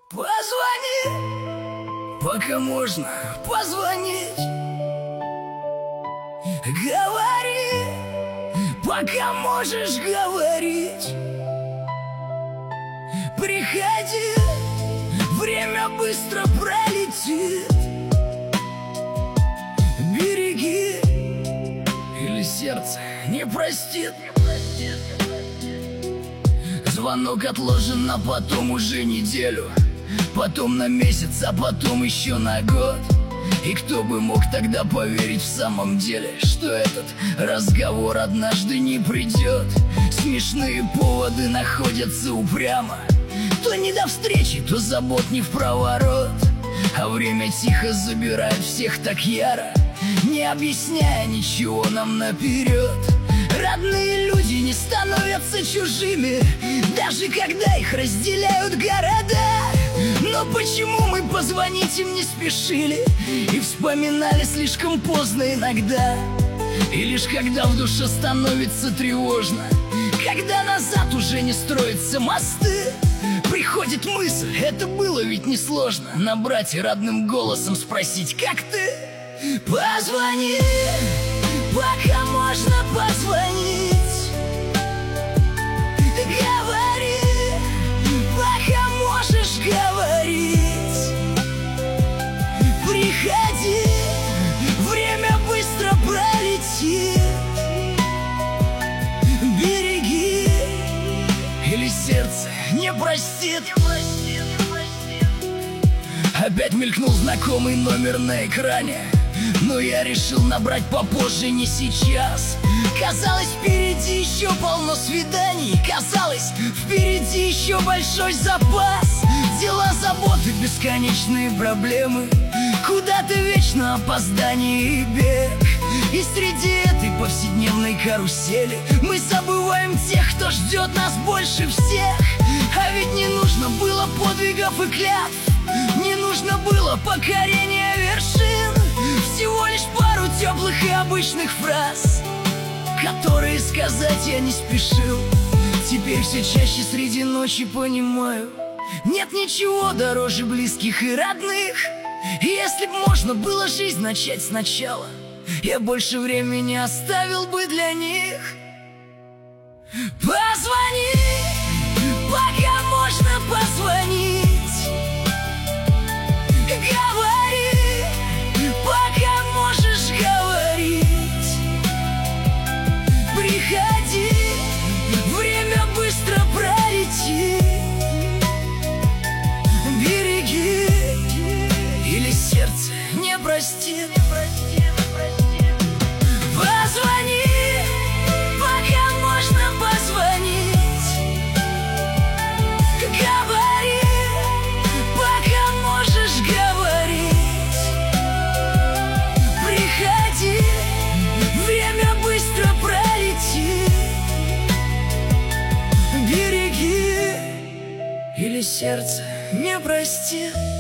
Позвони, пока можно позвонить. Говори, пока можешь говорить. Приходи, время быстро пролетит. Береги, или сердце не простит. Звонок отложен на потом уже неделю, потом на месяц, а потом еще на год. И кто бы мог тогда поверить в самом деле, что этот разговор однажды не придет. Смешные поводы находятся упрямо, то не до встречи, то забот не впроворот. А время тихо забирает всех так яро, не объясняя ничего нам наперед. Родные люди не становятся чужими, даже когда их разделяют города. Но почему мы позвонить им не спешили и вспоминали слишком поздно иногда? И лишь когда в душе становится тревожно, когда назад уже не строятся мосты, приходит мысль, это было ведь несложно, набрать и родным голосом спросить: как ты? Позвони, пока можно позвонить. Говори, пока можешь говорить. Приходи, время быстро пролетит. Береги, или сердце не простит. Опять мелькнул знакомый номер на экране, но я решил набрать попозже, не сейчас. Казалось, впереди еще полно свиданий, казалось, впереди еще большой запас. Дела, заботы, бесконечные проблемы, куда-то вечно опоздание и бег. И среди этой повседневной карусели мы забываем тех, кто ждет нас больше всех. А ведь не нужно было подвигов и клятв, не нужно было покорения вершин. Всего лишь пару теплых и обычных фраз, которые сказать я не спешил. Теперь все чаще среди ночи понимаю, нет ничего дороже близких и родных. И если б можно было жизнь начать сначала, я больше времени оставил бы для них. Позвони, пока можно позвонить. Говори, пока можешь говорить. Приходи, время быстро пролетит. Береги, или сердце не простит. Позвони, пока можно позвонить. Говори, пока можешь говорить. Приходи, время быстро пролетит. Береги, или сердце не простит.